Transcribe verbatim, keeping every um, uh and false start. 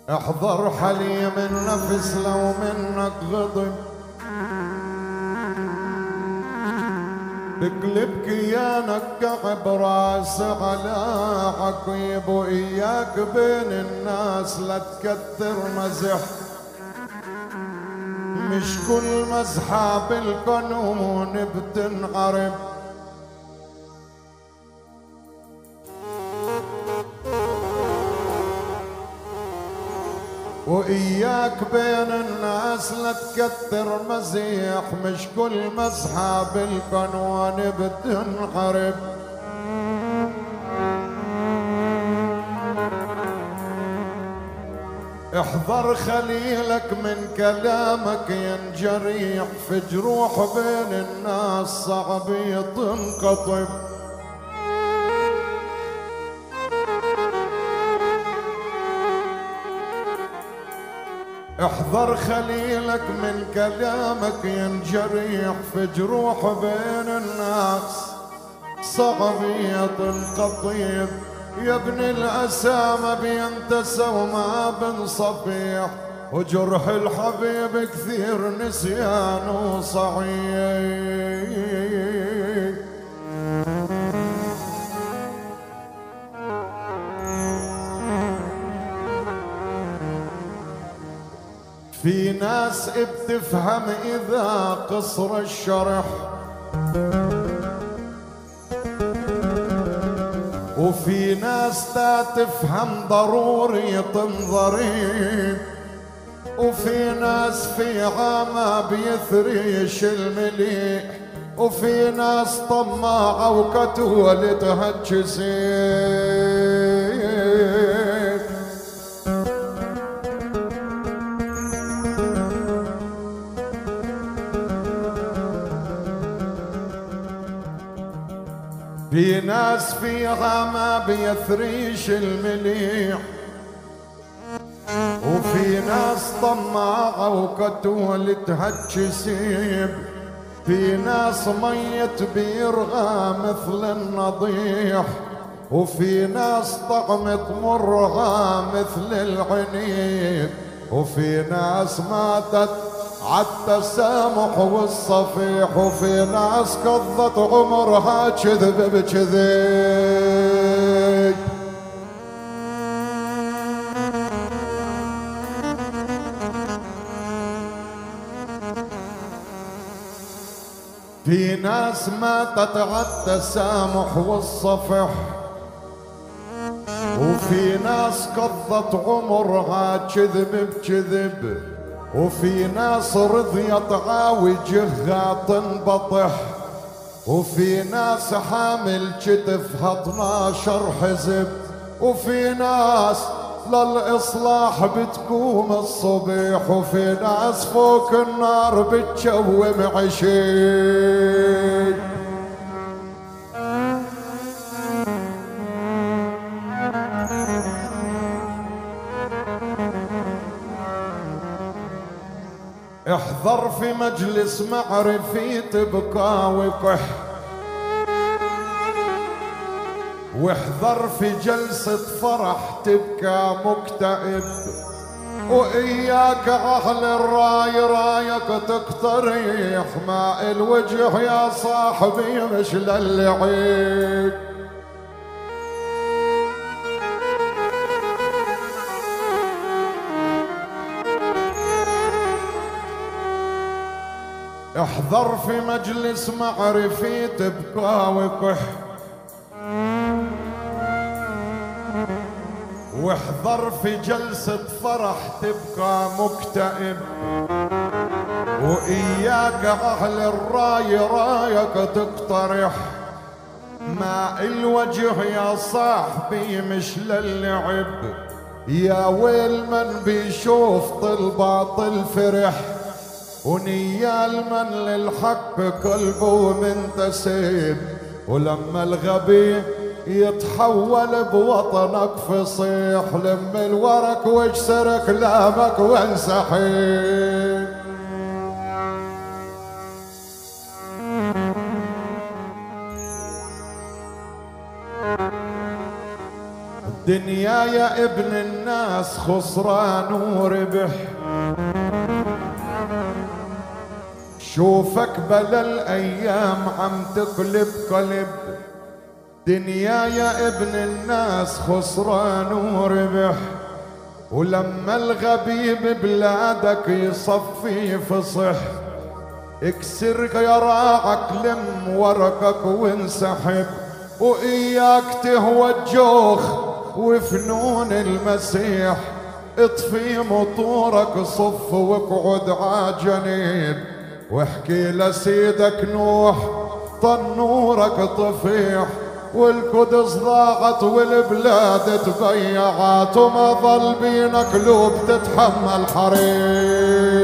احضر حليم النفس لو منك غضب، تقلب كيانك كعب راس على عقيب، وإياك بين الناس لا تكتر مزح، مش كل مزحة بالقانون بتنعرب. وإياك بين الناس لا تكتر مزيح، مش كل مزحة بالقانون بتنحرب. احذر خليلك من كلامك ينجريح، في جروح بين الناس صعب تنقطب. احذر خليلك من كلامك ينجريح، في جروح بين الناس صعب تنقطب. يا ابن الأسامة بينتسى وما بنصفيح، وجرح الحبيب كثير نسيانه صحيح. في ناس بتفهم إذا قصر الشرح، وفي ناس تا تفهم ضروري تنظري، وفي ناس في عامة بيثريش المليح، وفي ناس طماعة وكتولة تهجسي. في ناس فيها ما بيثريش المليح، وفي ناس طماعة وكتول تهجسيب، في ناس ميت بيرغى مثل النضيح، وفي ناس طعمة مرغى مثل العنيب، وفي ناس ماتت عالتسامح والصفيح، وفي ناس قضت عمرها كذب بكذب. في ناس ماتت عالتسامح والصفح، وفي ناس قضت عمرها كذب بكذب، وفي ناس رضيت عاوجها تنبطح، وفي ناس حامل كتفها اثناشر حزب، وفي ناس للإصلاح بتقوم الصبح، وفي ناس فوق النار بتشوم عشيق. احذر في مجلس معرفي تبقى وقح، واحذر في جلسة فرح تبقى مكتئب، وإياك أهل الراي رايك تقتريح، ماء الوجه يا صاحبي مش للعيب. احذر في مجلس معرفي تبقى وقح، واحذر في جلسة فرح تبقى مكتئب، وإياك أهل الراي رايك تقترح، ماء الوجه يا صاحبي مش للعب. يا ويل من بيشوف طلباطل فرح، ونيال من للحق قلبه منتسب، ولما الغبي يتحول بوطنك فصيح، لم الورق واجسر كلامك وانسحب. دنيا يا ابن الناس خسران وربح، شوفك بلا الايام عم تقلب قلب. دنيا يا ابن الناس خسران وربح، ولما الغبي ببلادك يصفي فصح، اكسر يراعك لم ورقك وانسحب، وإياك تهوى الجوخ وفنون المسيح. اطفي مطورك صف واقعد عجنيب، واحكي لسيدك نوح طنورك طفيح. والقدس ضاعت والبلاد تبيعت، وما ظل بينا قلوب تتحمل حريق.